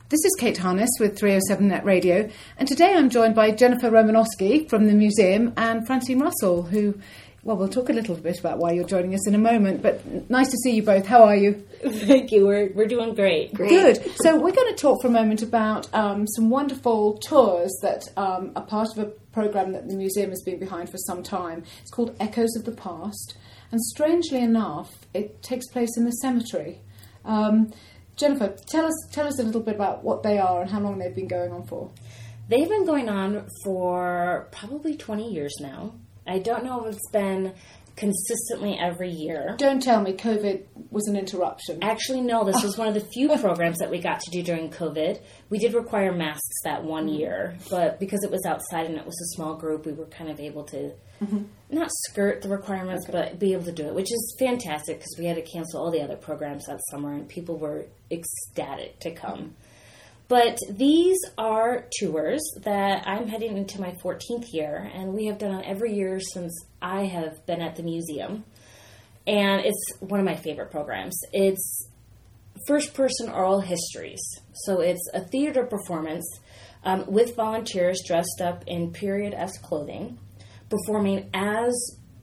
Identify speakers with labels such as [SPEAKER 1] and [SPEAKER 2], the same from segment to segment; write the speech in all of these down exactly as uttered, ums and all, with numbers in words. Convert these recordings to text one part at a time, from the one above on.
[SPEAKER 1] This is Kate Harness with three oh seven Net Radio, and today I'm joined by Jennifer Romanowski from the museum and Francine Russell, who, well, we'll talk a little bit about why you're joining us in a moment, but nice to see you both. How are you?
[SPEAKER 2] Thank you. We're we're doing great.
[SPEAKER 1] great. Good. So we're going to talk for a moment about um, some wonderful tours that um, are part of a programme that the museum has been behind for some time. It's called Echoes of the Past, and strangely enough, it takes place in the cemetery. Um, Jennifer, tell us tell us a little bit about what they are and how long they've been going on for.
[SPEAKER 2] They've been going on for probably twenty years now. I don't know if it's been consistently every year.
[SPEAKER 1] Don't tell me COVID was an interruption.
[SPEAKER 2] Actually, no. This was one of the few programs that we got to do during COVID. We did require masks that one year, but because it was outside and it was a small group, we were kind of able to mm-hmm. not skirt the requirements, okay. but be able to do it, which is fantastic because we had to cancel all the other programs that summer and people were ecstatic to come. Mm-hmm. But these are tours that I'm heading into my fourteenth year, and we have done it every year since I have been at the museum. And it's one of my favorite programs. It's first-person oral histories. So it's a theater performance um, with volunteers dressed up in period-esque clothing, performing as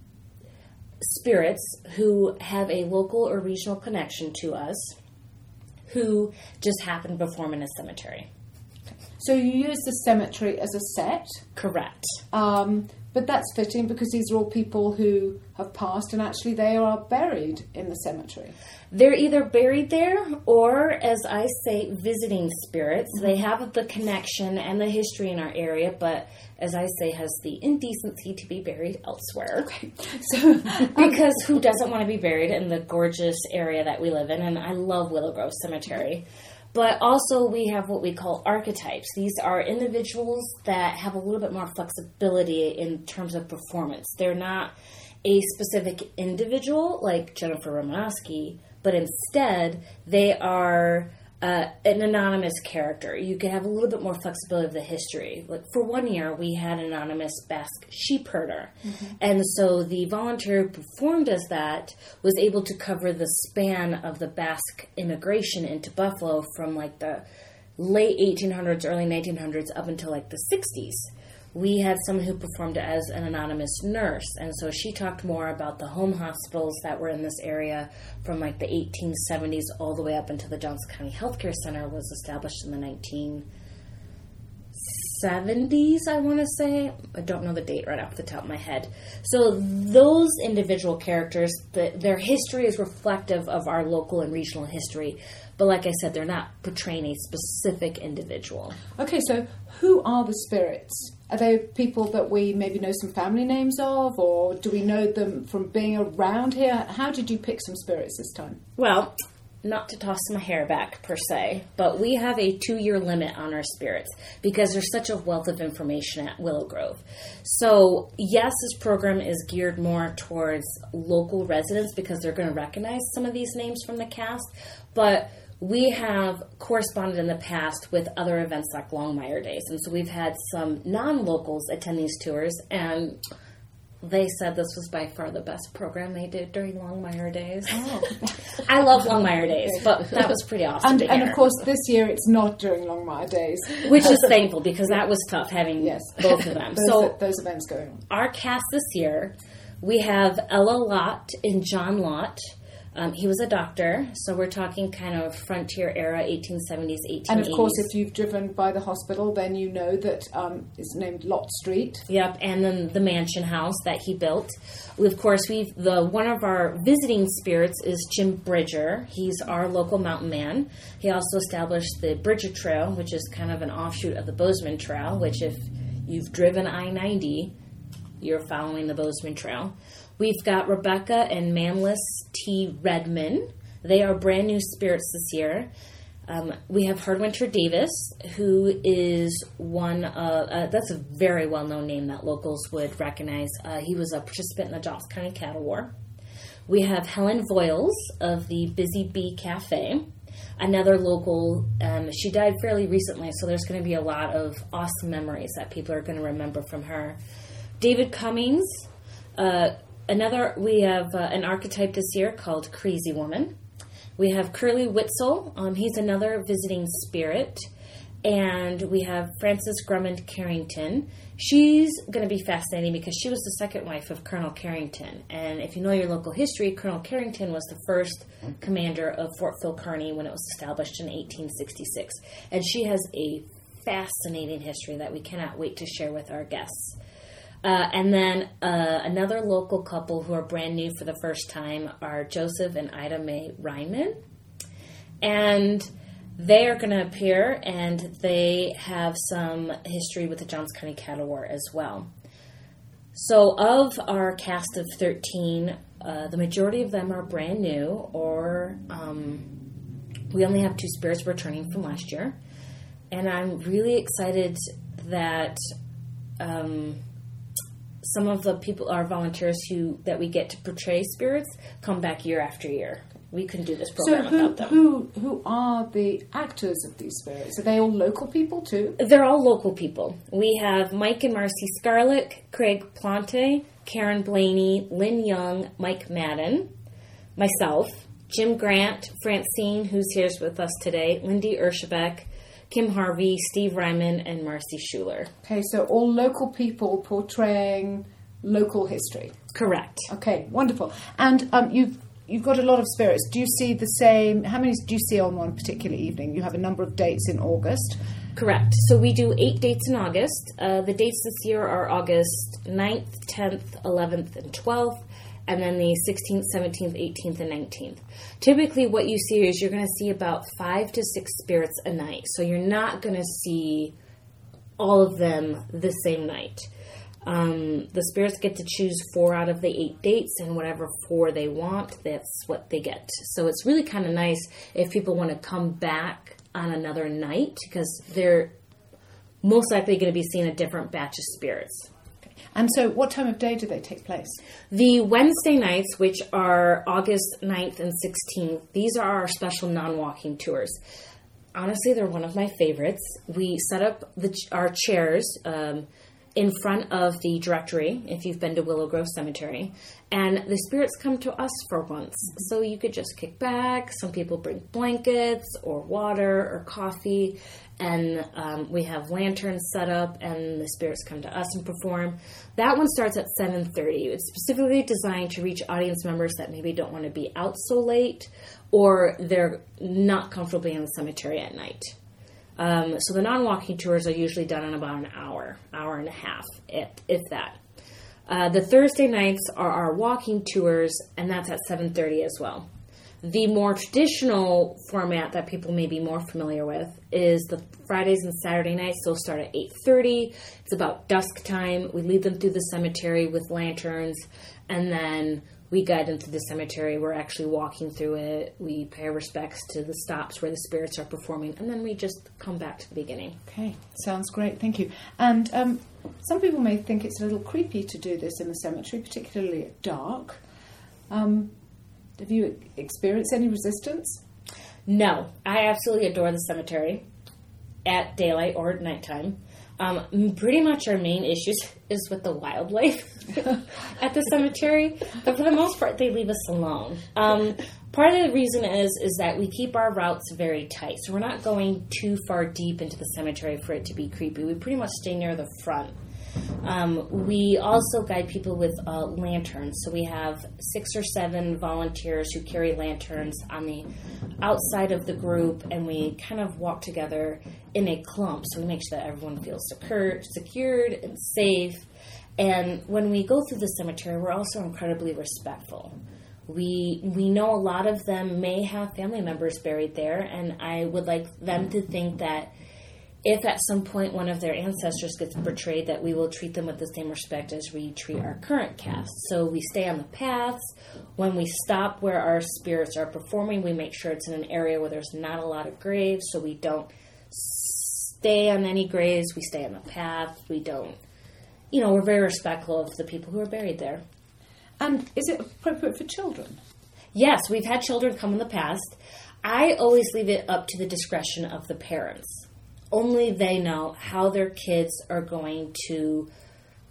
[SPEAKER 2] spirits who have a local or regional connection to us, who just happened to perform in a cemetery.
[SPEAKER 1] So you use the cemetery as a set?
[SPEAKER 2] Correct.
[SPEAKER 1] Um, but that's fitting because these are all people who have passed and actually they are buried in the cemetery.
[SPEAKER 2] They're either buried there or, as I say, visiting spirits. Mm-hmm. They have the connection and the history in our area, but as I say, has the indecency to be buried elsewhere.
[SPEAKER 1] Okay. So,
[SPEAKER 2] because who doesn't want to be buried in the gorgeous area that we live in? And I love Willow Grove Cemetery. But also we have what we call archetypes. These are individuals that have a little bit more flexibility in terms of performance. They're not a specific individual like Jennifer Romanowski, but instead they are uh, an anonymous character. You can have a little bit more flexibility of the history. Like for one year, we had an anonymous Basque sheep herder. Mm-hmm. And so the volunteer who performed as that was able to cover the span of the Basque immigration into Buffalo from like the late eighteen hundreds, early nineteen hundreds up until like the sixties. We had someone who performed as an anonymous nurse, and so she talked more about the home hospitals that were in this area from like the eighteen seventies all the way up until the Johnson County Healthcare Center was established in the nineteen seventies, I want to say. I don't know the date right off the top of my head. So those individual characters, the, their history is reflective of our local and regional history. But like I said, they're not portraying a specific individual.
[SPEAKER 1] Okay, so who are the spirits? Are they people that we maybe know some family names of, or do we know them from being around here? How did you pick some spirits this time?
[SPEAKER 2] Well, not to toss my hair back per se, but we have a two-year limit on our spirits because there's such a wealth of information at Willow Grove. So yes, this program is geared more towards local residents because they're going to recognize some of these names from the cast, but we have corresponded in the past with other events like Longmire Days, and so we've had some non-locals attend these tours, and they said this was by far the best program they did during Longmire Days. Oh. I love Longmire Days, but that was pretty awesome
[SPEAKER 1] and,
[SPEAKER 2] to
[SPEAKER 1] and
[SPEAKER 2] hear.
[SPEAKER 1] of course, this year it's not during Longmire Days.
[SPEAKER 2] Which is thankful, because that was tough having yes. both of them.
[SPEAKER 1] those,
[SPEAKER 2] so
[SPEAKER 1] those events going on.
[SPEAKER 2] Our cast this year, we have Ella Lott and John Lott. Um, he was a doctor, so we're talking kind of frontier era, eighteen seventies, eighteen eighties.
[SPEAKER 1] And of course, if you've driven by the hospital, then you know that um, it's named Lott Street.
[SPEAKER 2] Yep, and then the mansion house that he built. We, of course, we've the one of our visiting spirits is Jim Bridger. He's our local mountain man. He also established the Bridger Trail, which is kind of an offshoot of the Bozeman Trail, which if you've driven I ninety, you're following the Bozeman Trail. We've got Rebecca and Manlis T. Redman. They are brand new spirits this year. Um, we have Hardwinter Davis, who is one of, uh, that's a very well-known name that locals would recognize. Uh, he was a participant in the Johnson County Cattle War. We have Helen Voiles of the Busy Bee Cafe, another local. Um, she died fairly recently, so there's going to be a lot of awesome memories that people are going to remember from her. David Cummings, uh, Another, we have uh, an archetype this year called Crazy Woman. We have Curly Witzel. Um, he's another visiting spirit. And we have Frances Grummond Carrington. She's going to be fascinating because she was the second wife of Colonel Carrington. And if you know your local history, Colonel Carrington was the first commander of Fort Phil Kearny when it was established in eighteen sixty-six. And she has a fascinating history that we cannot wait to share with our guests. Uh, and then uh, another local couple who are brand new for the first time are Joseph and Ida Mae Ryman. And they are going to appear, and they have some history with the Johns County Cattle War as well. So of our cast of thirteen, uh, the majority of them are brand new, or um, we only have two spirits returning from last year. And I'm really excited that um, some of the people, our volunteers who that we get to portray spirits, come back year after year. We couldn't do this program
[SPEAKER 1] so who,
[SPEAKER 2] without them.
[SPEAKER 1] Who, who are the actors of these spirits? Are they all local people too?
[SPEAKER 2] They're all local people. We have Mike and Marcy Scarlett, Craig Plante, Karen Blaney, Lynn Young, Mike Madden, myself, Jim Grant, Francine, who's here with us today, Lindy Urshabek, Kim Harvey, Steve Ryman, and Marcy Schuler.
[SPEAKER 1] Okay, so all local people portraying local history.
[SPEAKER 2] Correct.
[SPEAKER 1] Okay, wonderful. And um, you've You've got a lot of spirits. Do you see the same? How many do you see on one particular evening? You have a number of dates in August.
[SPEAKER 2] Correct. So we do eight dates in August. Uh, the dates this year are August ninth, tenth, eleventh, and twelfth, and then the sixteenth, seventeenth, eighteenth, and nineteenth. Typically what you see is you're going to see about five to six spirits a night. So you're not going to see all of them the same night. Um, the spirits get to choose four out of the eight dates, and whatever four they want, that's what they get. So it's really kind of nice if people want to come back on another night, because they're most likely going to be seeing a different batch of spirits.
[SPEAKER 1] Okay. And so what time of day do they take place?
[SPEAKER 2] The Wednesday nights, which are August ninth and sixteenth, these are our special non-walking tours. Honestly, they're one of my favorites. We set up the, our chairs um, in front of the directory, if you've been to Willow Grove Cemetery, and the spirits come to us for once. So you could just kick back. Some people bring blankets or water or coffee, and um, we have lanterns set up, and the spirits come to us and perform. That one starts at seven thirty. It's specifically designed to reach audience members that maybe don't want to be out so late, or they're not comfortable being in the cemetery at night. Um, so the non-walking tours are usually done in about an hour, hour and a half, if, if that. Uh, the Thursday nights are our walking tours, and that's at seven thirty as well. The more traditional format that people may be more familiar with is the Fridays and Saturday nights. They'll start at eight thirty. It's about dusk time. We lead them through the cemetery with lanterns, and then we guide them through the cemetery. We're actually walking through it. We pay our respects to the stops where the spirits are performing, and then we just come back to the beginning.
[SPEAKER 1] Okay, sounds great. Thank you. And um, some people may think it's a little creepy to do this in the cemetery, particularly at dark. Um, have you experienced any resistance?
[SPEAKER 2] No, I absolutely adore the cemetery at daylight or at nighttime. Um, pretty much our main issues is with the wildlife at the cemetery, but for the most part, they leave us alone. Um, part of the reason is is that we keep our routes very tight, so we're not going too far deep into the cemetery for it to be creepy. We pretty much stay near the front. Um, we also guide people with uh, lanterns, so we have six or seven volunteers who carry lanterns on the outside of the group, and we kind of walk together in a clump, so we make sure that everyone feels secure, secured and safe. And when we go through the cemetery, we're also incredibly respectful. We we know a lot of them may have family members buried there, and I would like them to think that if at some point one of their ancestors gets betrayed, that we will treat them with the same respect as we treat our current cast. So we stay on the paths. When we stop where our spirits are performing, we make sure it's in an area where there's not a lot of graves, so we don't stay on any graves. We stay on the path. We don't, you know, we're very respectful of the people who are buried there.
[SPEAKER 1] And is it appropriate for children?
[SPEAKER 2] Yes, we've had children come in the past. I always leave it up to the discretion of the parents. Only they know how their kids are going to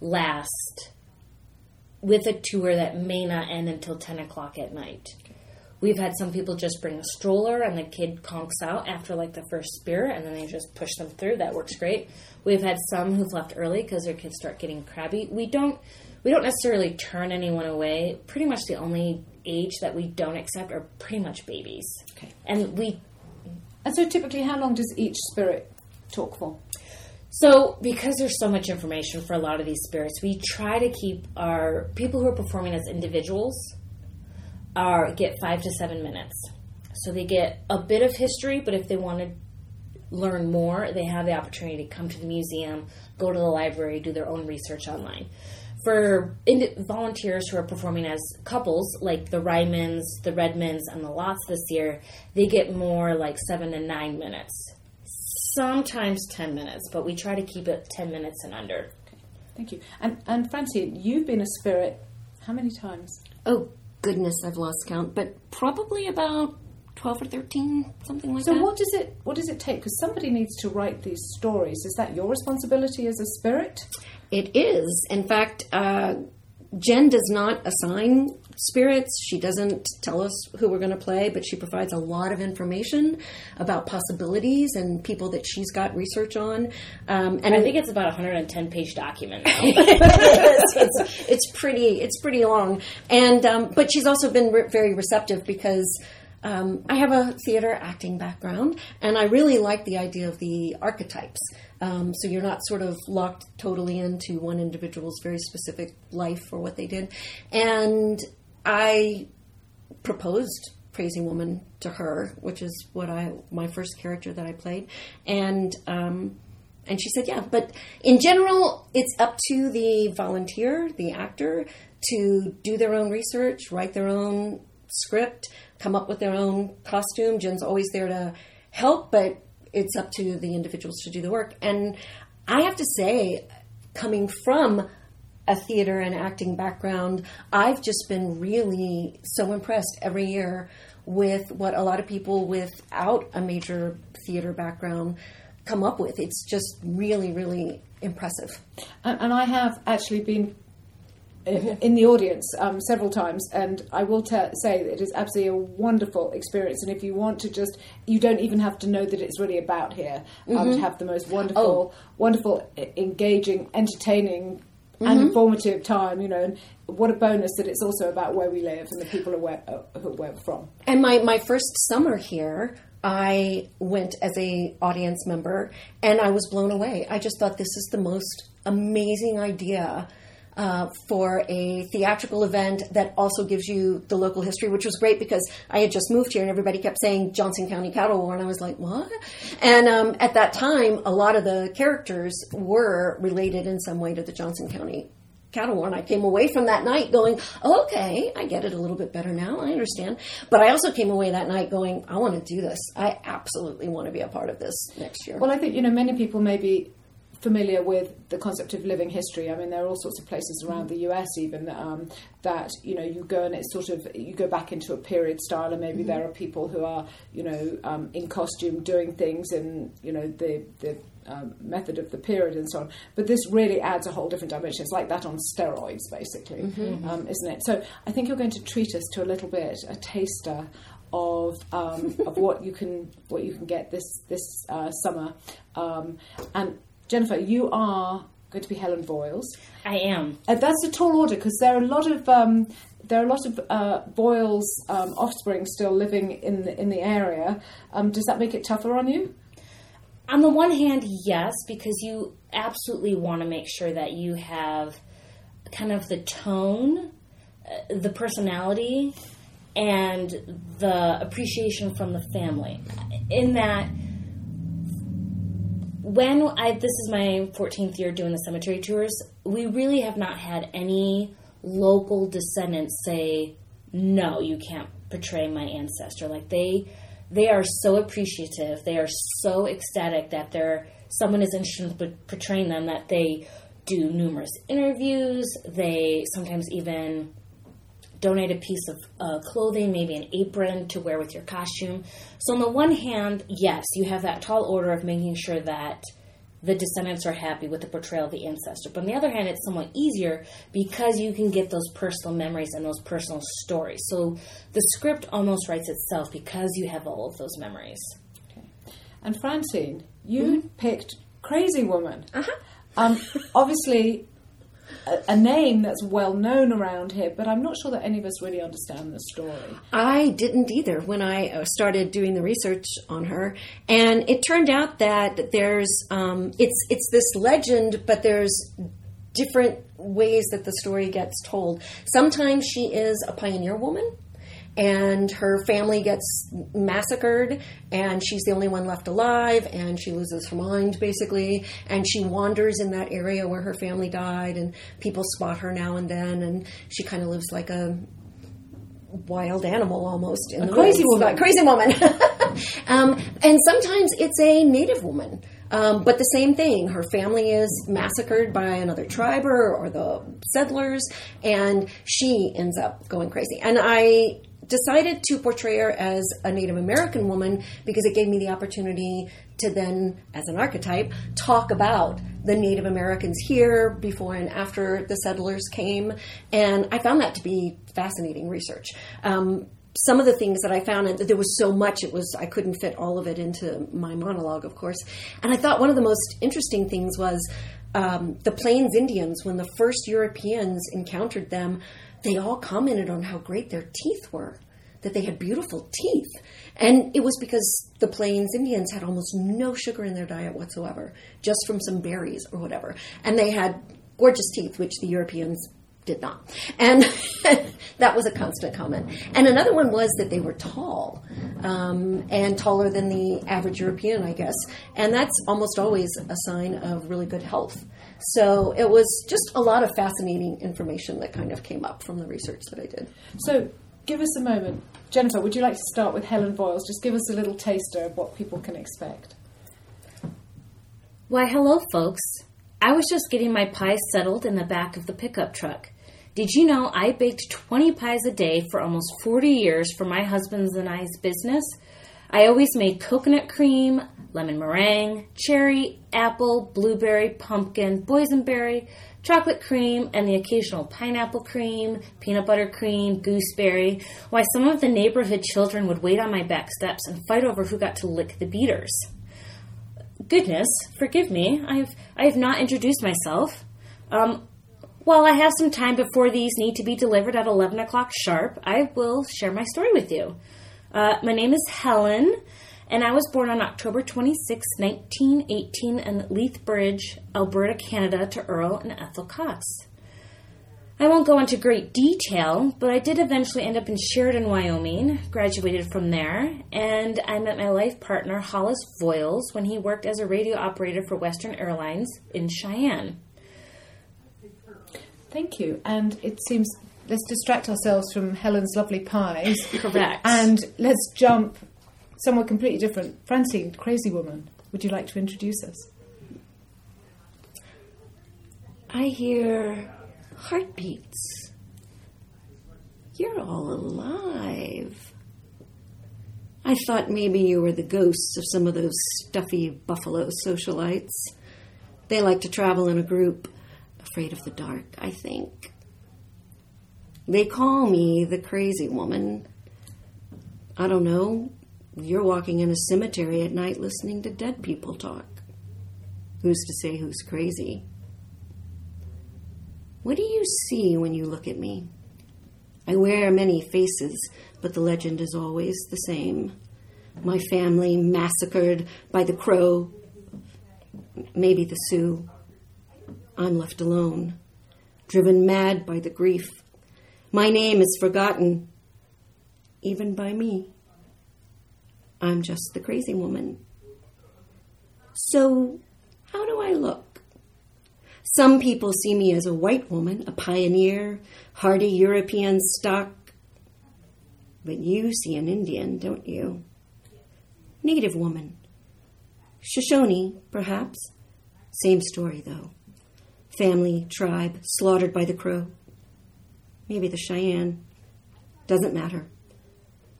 [SPEAKER 2] last with a tour that may not end until ten o'clock at night. We've had some people just bring a stroller and the kid conks out after like the first spirit and then they just push them through. That works great. We've had some who've left early because their kids start getting crabby. We don't we don't necessarily turn anyone away. Pretty much the only age that we don't accept are pretty much babies.
[SPEAKER 1] Okay.
[SPEAKER 2] And we
[SPEAKER 1] And so typically how long does each spirit talk for?
[SPEAKER 2] So, because there's so much information for a lot of these spirits, we try to keep our people who are performing as individuals are get five to seven minutes. So they get a bit of history, but if they want to learn more, they have the opportunity to come to the museum, go to the library, do their own research online. For ind- volunteers who are performing as couples, like the Rymans, the Redmonds, and the Lotts this year, they get more like seven to nine minutes. Sometimes ten minutes, but we try to keep it ten minutes and under.
[SPEAKER 1] Okay, thank you. And and Francie, you've been a spirit how many times?
[SPEAKER 3] Oh, goodness, I've lost count, but probably about twelve or thirteen, something like
[SPEAKER 1] so
[SPEAKER 3] that.
[SPEAKER 1] So what does it what does it take? Because somebody needs to write these stories. Is that your responsibility as a spirit?
[SPEAKER 3] It is. In fact, uh, Jen does not assign spirits. She doesn't tell us who we're going to play, but she provides a lot of information about possibilities and people that she's got research on. Um, and
[SPEAKER 2] I think it's about a one hundred ten page document now.
[SPEAKER 3] it's, it's, it's pretty. It's pretty long, and um, but she's also been re- very receptive because um, I have a theater acting background, and I really like the idea of the archetypes. Um, so you're not sort of locked totally into one individual's very specific life or what they did. And I proposed Crazy Woman to her, which is what I my first character that I played. And um, and she said, yeah. But in general, it's up to the volunteer, the actor, to do their own research, write their own script, come up with their own costume. Jen's always there to help, but it's up to the individuals to do the work. And I have to say, coming from a theater and acting background, I've just been really so impressed every year with what a lot of people without a major theater background come up with. It's just really, really impressive.
[SPEAKER 1] And, and I have actually been in the audience um, several times, and I will t- say that it is absolutely a wonderful experience. And if you want to just, you don't even have to know that it's really about here. Um, mm-hmm. To have the most wonderful, oh. wonderful, engaging, entertaining, mm-hmm. and informative time. You know, and what a bonus that it's also about where we live and the people are where, uh, who where we're from.
[SPEAKER 3] And my my first summer here, I went as a audience member, and I was blown away. I just thought this is the most amazing idea. Uh, for a theatrical event that also gives you the local history, which was great because I had just moved here and everybody kept saying Johnson County Cattle War, and I was like, what? And um, at that time, a lot of the characters were related in some way to the Johnson County Cattle War, and I came away from that night going, okay, I get it a little bit better now, I understand. But I also came away that night going, I want to do this. I absolutely want to be a part of this next year.
[SPEAKER 1] Well, I think, you know, many people maybe familiar with the concept of living history. I mean, there are all sorts of places around the U S even um, that, you know, you go and it's sort of, you go back into a period style, and maybe mm-hmm. there are people who are, you know, um, in costume doing things in, you know, the, the um, method of the period and so on. But this really adds a whole different dimension. It's like that on steroids, basically, mm-hmm. um, isn't it? So I think you're going to treat us to a little bit, a taster of um, of what you can what you can get this this uh, summer, um, and Jennifer, you are going to be Helen Boyles.
[SPEAKER 2] I am.
[SPEAKER 1] Uh, that's a tall order because there are a lot of um, there are a lot of uh, Boyles um, offspring still living in the, in the area. Um, does that make it tougher on you?
[SPEAKER 2] On the one hand, yes, because you absolutely want to make sure that you have kind of the tone, uh, the personality, and the appreciation from the family. In that, when I, this is my fourteenth year doing the cemetery tours, we really have not had any local descendants say, no, you can't portray my ancestor. Like they, they are so appreciative. They are so ecstatic that they're, someone is interested in portraying them that they do numerous interviews. They sometimes even donate a piece of uh, clothing, maybe an apron to wear with your costume. So on the one hand, yes, you have that tall order of making sure that the descendants are happy with the portrayal of the ancestor. But on the other hand, it's somewhat easier because you can get those personal memories and those personal stories. So the script almost writes itself because you have all of those memories.
[SPEAKER 1] Okay. And Francine, you mm-hmm. picked Crazy Woman.
[SPEAKER 3] Uh-huh.
[SPEAKER 1] Um, obviously, a, a name that's well known around here, but I'm not sure that any of us really understand the story.
[SPEAKER 3] I didn't either when I started doing the research on her, and it turned out that there's um, it's it's this legend, but there's different ways that the story gets told. Sometimes she is a pioneer woman, and her family gets massacred, and she's the only one left alive, and she loses her mind, basically, and she wanders in that area where her family died, and people spot her now and then, and she kind of lives like a wild animal almost. In
[SPEAKER 1] a
[SPEAKER 3] the
[SPEAKER 1] crazy
[SPEAKER 3] woods.
[SPEAKER 1] woman.
[SPEAKER 3] A crazy woman. um, and sometimes it's a native woman. Um, but the same thing, her family is massacred by another tribe or, or the settlers, and she ends up going crazy. And I decided to portray her as a Native American woman because it gave me the opportunity to then, as an archetype, talk about the Native Americans here before and after the settlers came. And I found that to be fascinating research. Um, some of the things that I found, and there was so much, it was I couldn't fit all of it into my monologue, of course. And I thought one of the most interesting things was um, the Plains Indians, when the first Europeans encountered them, they all commented on how great their teeth were, that they had beautiful teeth. And it was because the Plains Indians had almost no sugar in their diet whatsoever, just from some berries or whatever. And they had gorgeous teeth, which the Europeans did not. And that was a constant comment. And another one was that they were tall, um, and taller than the average European, I guess. And that's almost always a sign of really good health. So it was just a lot of fascinating information that kind of came up from the research that I did.
[SPEAKER 1] So give us a moment. Jennifer, would you like to start with Helen Voiles? Just give us a little taster of what people can expect.
[SPEAKER 2] Why, hello, folks. I was just getting my pies settled in the back of the pickup truck. Did you know I baked twenty pies a day for almost forty years for my husband's and I's business? I always made coconut cream, lemon meringue, cherry, apple, blueberry, pumpkin, boysenberry, chocolate cream, and the occasional pineapple cream, peanut butter cream, gooseberry. Why, some of the neighborhood children would wait on my back steps and fight over who got to lick the beaters. Goodness, forgive me, I've I have not introduced myself. Um, while I have some time before these need to be delivered at eleven o'clock sharp, I will share my story with you. Uh, my name is Helen, and I was born on October twenty-sixth, nineteen eighteen in Lethbridge, Alberta, Canada, to Earl and Ethel Cox. I won't go into great detail, but I did eventually end up in Sheridan, Wyoming, graduated from there, and I met my life partner, Hollis Voiles, when he worked as a radio operator for Western Airlines in Cheyenne.
[SPEAKER 1] Thank you. And it seems, let's distract ourselves from Helen's lovely pies.
[SPEAKER 2] Correct.
[SPEAKER 1] And let's jump somewhere completely different. Francine, Crazy Woman, would you like to introduce us?
[SPEAKER 3] I hear heartbeats. You're all alive. I thought maybe you were the ghosts of some of those stuffy Buffalo socialites. They like to travel in a group, afraid of the dark, I think. They call me the Crazy Woman. I don't know. You're walking in a cemetery at night listening to dead people talk. Who's to say who's crazy? What do you see when you look at me? I wear many faces, but the legend is always the same. My family massacred by the Crow, maybe the Sioux. I'm left alone, driven mad by the grief. My name is forgotten, even by me. I'm just the Crazy Woman. So, how do I look? Some people see me as a white woman, a pioneer, hardy European stock. But you see an Indian, don't you? Native woman. Shoshone, perhaps. Same story, though. Family, tribe, slaughtered by the Crow. Maybe the Cheyenne. Doesn't matter.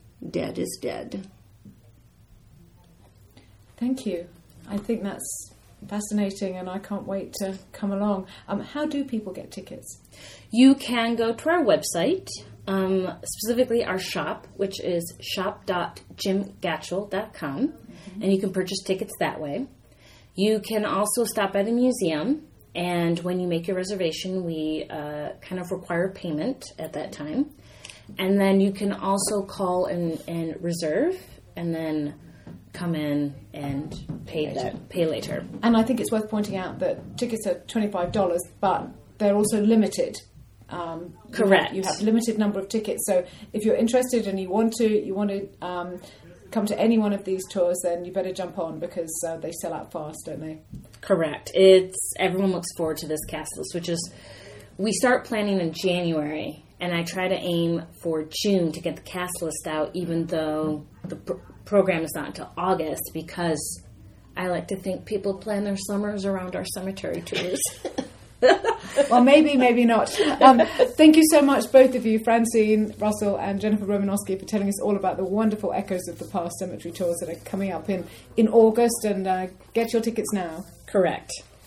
[SPEAKER 3] Dead is dead.
[SPEAKER 1] Thank you. I think that's fascinating, and I can't wait to come along. Um, how do people get tickets?
[SPEAKER 2] You can go to our website, um, specifically our shop, which is shop dot jim gatchell dot com, mm-hmm. and you can purchase tickets that way. You can also stop by the museum, and when you make your reservation, we uh, kind of require payment at that time. And then you can also call and, and reserve, and then come in and pay that pay later.
[SPEAKER 1] And I think it's worth pointing out that tickets are twenty-five dollars, but they're also limited. Um,
[SPEAKER 2] Correct.
[SPEAKER 1] You have, you have limited number of tickets, so if you're interested and you want to, you want to um, come to any one of these tours, then you better jump on, because uh, they sell out fast, don't they?
[SPEAKER 2] Correct. It's everyone looks forward to this cast list, which is we start planning in January, and I try to aim for June to get the cast list out, even though the pr- program is not until August, because I like to think people plan their summers around our cemetery tours.
[SPEAKER 1] Well, maybe, maybe not. Um, thank you so much, both of you, Francine Russell and Jennifer Romanowski, for telling us all about the wonderful Echoes of the Past cemetery tours that are coming up in, in August, and uh, get your tickets now.
[SPEAKER 2] Correct.